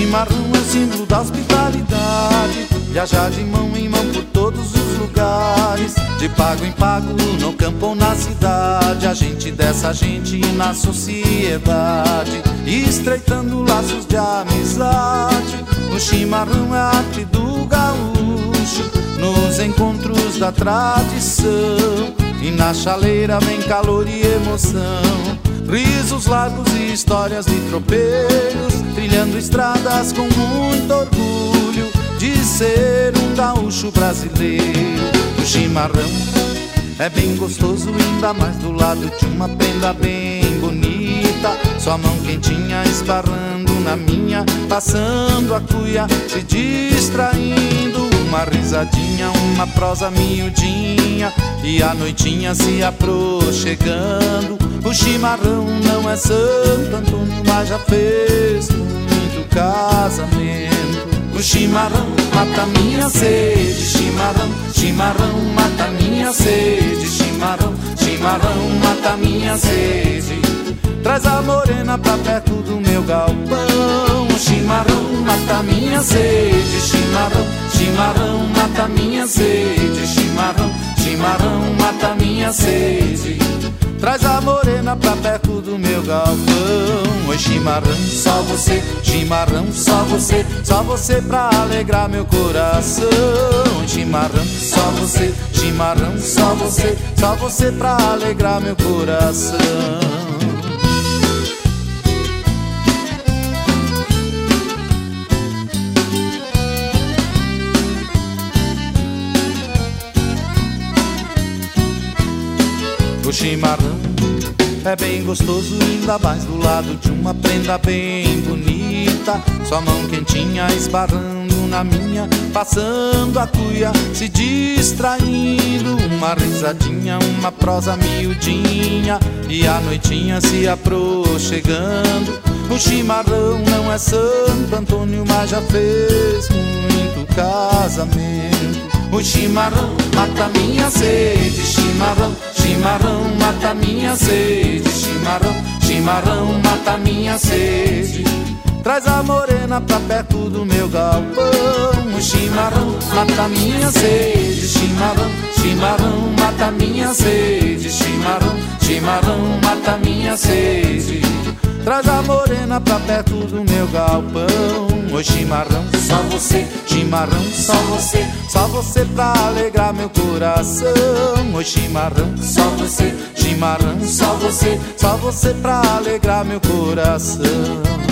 chimarrão é o símbolo da hospitalidade, viajar de mão em mão por todos os lugares, de pago em pago, no campo ou na cidade, a gente dessa gente na sociedade, estreitando laços de amizade. O chimarrão é a arte do gaúcho, nos encontros da tradição, e na chaleira vem calor e emoção, risos largos e histórias de tropeiros, trilhando estradas com muito orgulho de ser um gaúcho brasileiro. O chimarrão é bem gostoso, ainda mais do lado de uma prenda bem bonita, sua mão quentinha esbarrando na minha, passando a cuia, se distraindo, uma risadinha, uma prosa miudinha, e a noitinha se aproximando. O chimarrão não é Santo Antônio, mas já fez muito casamento. O chimarrão mata minha sede, chimarrão, chimarrão mata minha sede, chimarrão, chimarrão mata minha sede. Traz a morena pra perto do meu galpão. O chimarrão mata minha sede, chimarrão, chimarrão mata minha sede, chimarrão, chimarrão mata minha sede. Traz a morena pra perto do meu galpão. Oi chimarrão, só você, chimarrão, só você pra alegrar meu coração. Chimarrão, só você, chimarrão, só você pra alegrar meu coração. O chimarrão é bem gostoso, ainda mais do lado de uma prenda bem bonita, sua mão quentinha esbarrando na minha, passando a cuia, se distraindo, uma risadinha, uma prosa miudinha, e a noitinha se aproximando. O chimarrão não é Santo Antônio, mas já fez muito casamento. O chimarrão mata minha sede, chimarrão, chimarrão mata minha sede, chimarrão, chimarrão mata minha sede. Traz a morena pra perto do meu galpão. O chimarrão mata minha sede, chimarrão, chimarrão mata minha sede, chimarrão, chimarrão mata minha sede. Traz a morena pra perto do meu galpão. Oi chimarrão, só você, chimarrão, só você pra alegrar meu coração. Oi chimarrão, só você, chimarrão, só você pra alegrar meu coração.